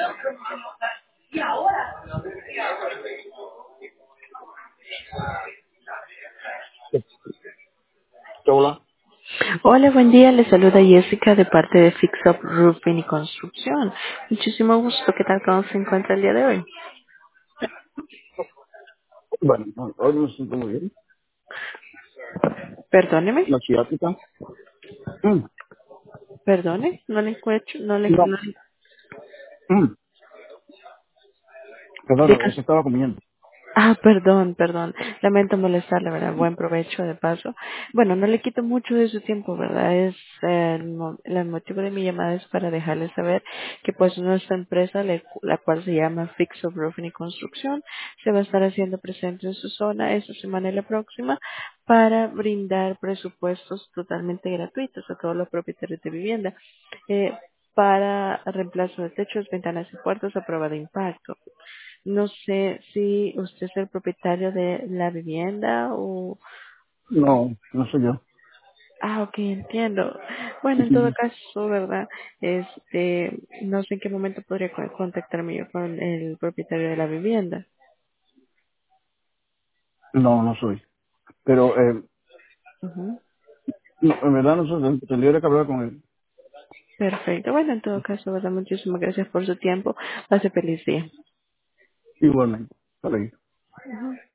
Hola. Hola, buen día. Le saluda Jessica de parte de Fix Up Roofing y Construcción. Muchísimo gusto. ¿Qué tal? ¿Cómo se encuentra el día de hoy? Bueno, hoy me siento muy bien. Perdóneme. La ciática. Mm, Perdone. No le encuentro. No le... no. No, Mm, de perdón, es cas- que estaba comiendo. perdón. Lamento molestarle, ¿verdad? Buen provecho de paso. Bueno, no le quito mucho de su tiempo, ¿verdad? El motivo de mi llamada es para dejarle saber que pues nuestra empresa, la cual se llama Fix Up Roofing y Construcción, se va a estar haciendo presente en su zona esta semana y la próxima para brindar presupuestos totalmente gratuitos a todos los propietarios de vivienda. eh, para reemplazo de techos, ventanas y puertas a prueba de impacto. No sé si usted es el propietario de la vivienda o... No, no soy yo. Ah, ok, entiendo. Bueno, en todo Mm, caso, ¿verdad? No sé en qué momento podría contactarme yo con el propietario de la vivienda. no, no soy. Pero, Ujú. no, en verdad no soy. Tendría que hablar con él. Perfecto. Bueno, en todo caso, ¿verdad? Muchísimas gracias por su tiempo. Pase feliz día. Igualmente. Vale. Ujú.